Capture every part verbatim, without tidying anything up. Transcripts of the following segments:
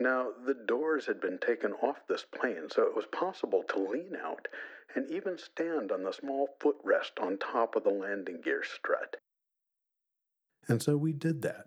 Now, the doors had been taken off this plane, so it was possible to lean out and even stand on the small footrest on top of the landing gear strut. And so we did that.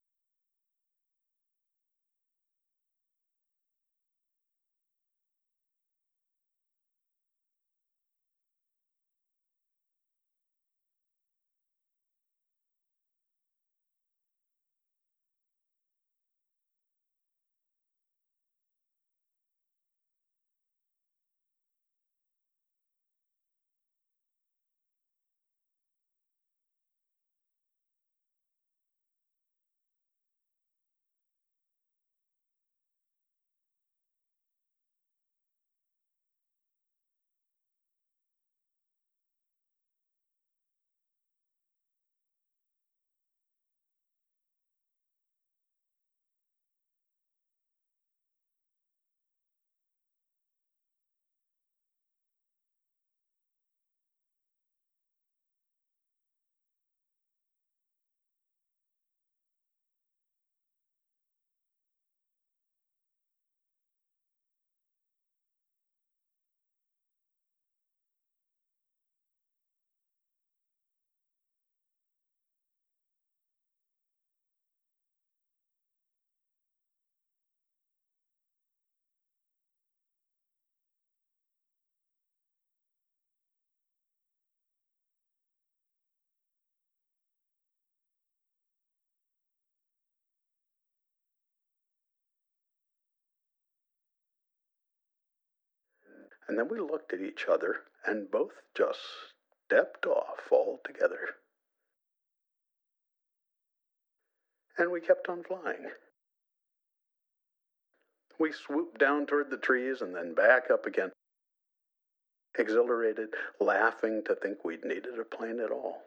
And then we looked at each other and both just stepped off altogether. And we kept on flying. We swooped down toward the trees and then back up again, exhilarated, laughing to think we'd needed a plane at all.